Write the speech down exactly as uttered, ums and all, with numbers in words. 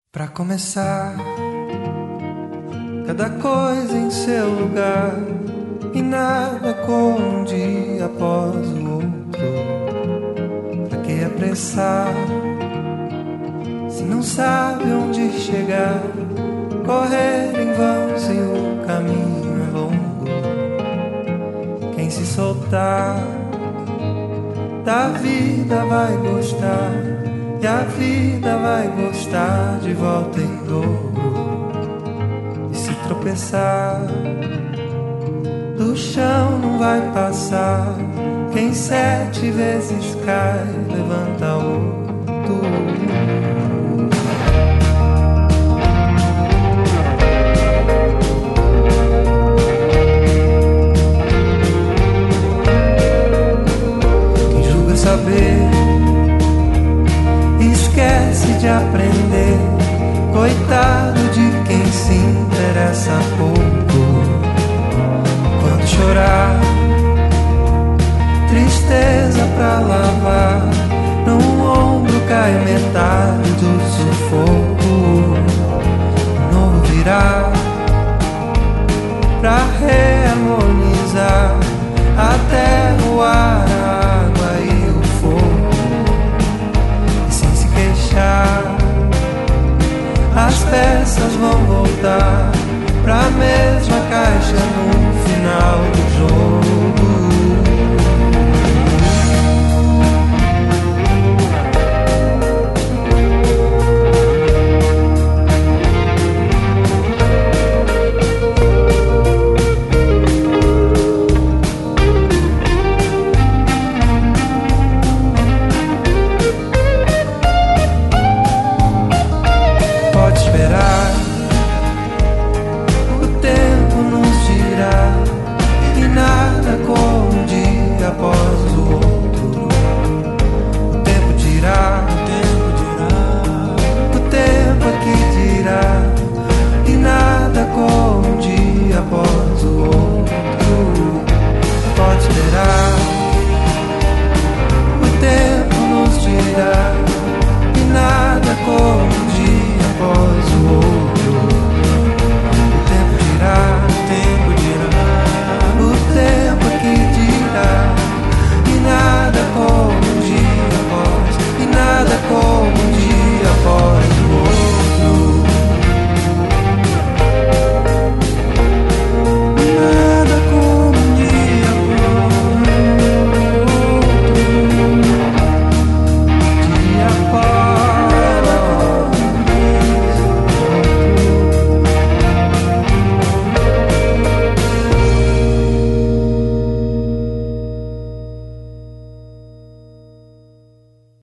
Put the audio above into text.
Pra começar, cada coisa em seu lugar e nada como um dia após o outro. Pra que apressar, se não sabe onde chegar? Correr em vão se o caminho é longo. Quem se soltar da vida vai gostar, e a vida vai gostar de volta em dobro. E se tropeçar, do chão não vai passar. Quem sete vezes cai, levanta oito. Quem julga saber esquece de aprender. Coitado de quem se interessa pouco. Quando chorar, tristeza pra lavar, no ombro cai metade do sufoco. O novo virá pra reharmonizar a terra, o ar, a água e o fogo. As peças vão voltar pra mesma caixa no final do jogo.